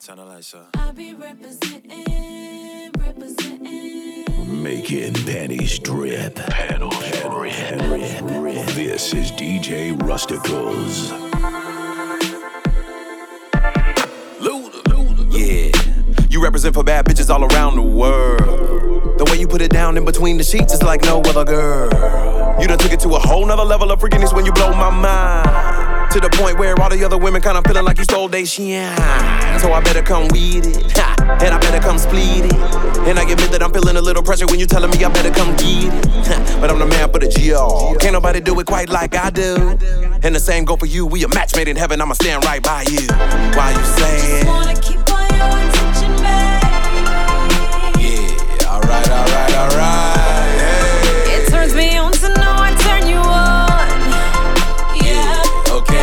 sounding like so. I be representing. Making panties drip. Panels drip. This is DJ Rusticals. Yeah, you represent for bad bitches all around the world. The way you put it down in between the sheets is like no other girl. You done took it to a whole nother level of freakiness when you blow my mind. To the point where all the other women kinda feeling like you stole they shine. So I better come with it, and I better come split it. And I admit that I'm feeling a little pressure when you telling me I better come get it. But I'm the man for the G.O. Can't nobody do it quite like I do. And the same go for you, we a match made in heaven, I'ma stand right by you. Why you saying? Just wanna keep all your attention back. Yeah, alright. Hey. It turns me on to know I turn you on. Yeah. Okay.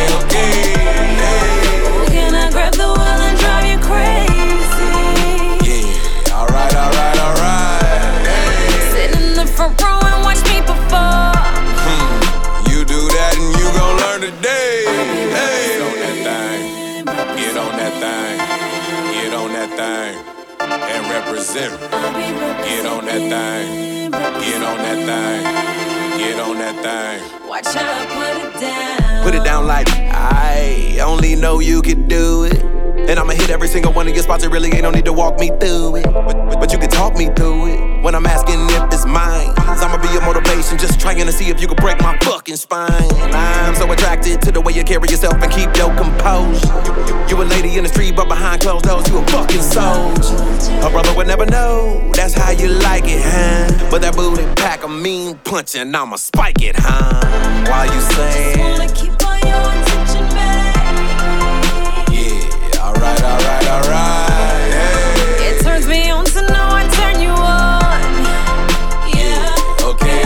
Ooh, can I grab the wheel and drive you crazy? Yeah, alright. Hey. Sit in the front row and watch me perform. You do that and you gon' learn today. Hey. Get on that thing, and represent. Get on that thing. Watch how I put it down. Put it down like I only know you could do it. And I'ma hit every single one of your spots. It really ain't no need to walk me through it. But you can talk me through it when I'm asking if it's mine. I'ma be your motivation, just trying to see if you can break my fucking spine. I'm so attracted to the way you carry yourself and keep your composure. You a lady in the street, but behind closed doors, you a fucking soldier. A brother would never know, that's how you like it, huh? But that booty pack a mean punch and I'ma spike it, huh? Why you saying? Just wanna keep all your attention back. Yeah, alright. Hey. It turns me on to know I turn you on. Yeah. Okay.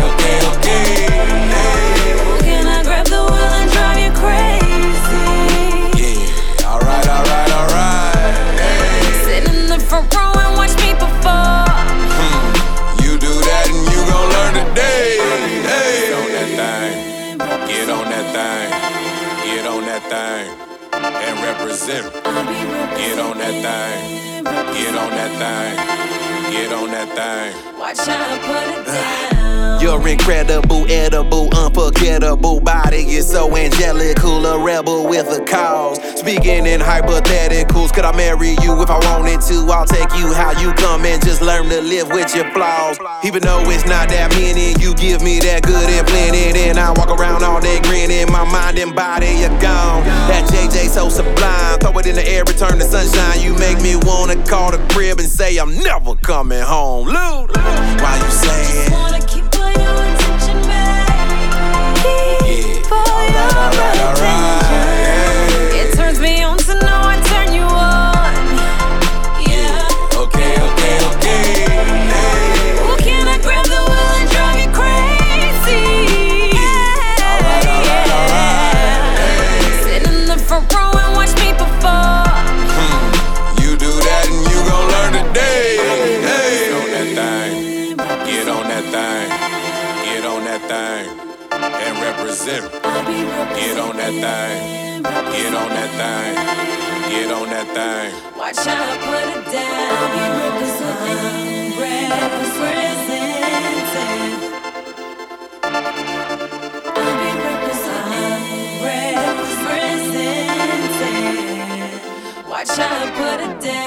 Hey. Ooh, can I grab the wheel and drive you crazy? Yeah, alright. Hey. Sit in the front row and watch me perform. You do that and you gon' learn today. Hey. Get on that thing, and represent. Get on that thing. Watch how I put it down. You're incredible, edible, unforgettable body. You're so angelical, a rebel with a cause. Speaking in hypotheticals, could I marry you if I wanted to? I'll take you how you come and just learn to live with your flaws. Even though it's not that many, you give me that good and plenty. Then I walk around all day grinning, my mind and body are gone. That JJ so sublime, throw it in the air, return to sunshine. You make me wanna call the crib and say I'm never coming home. Lou, why you saying? Just wanna keep all your attention back. Keep all your attention. It turns me on to know I turn you on. Yeah. Okay. Hey. Ooh, can I grab the wheel and drive you crazy? Yeah. Sit in the front row and watch me perform. You do that and you gon' learn today. Hey. Get on that thing, and represent. Get on that thing. Watch how I put it down. I'll be representing. I'll be representing. Watch how I put it down.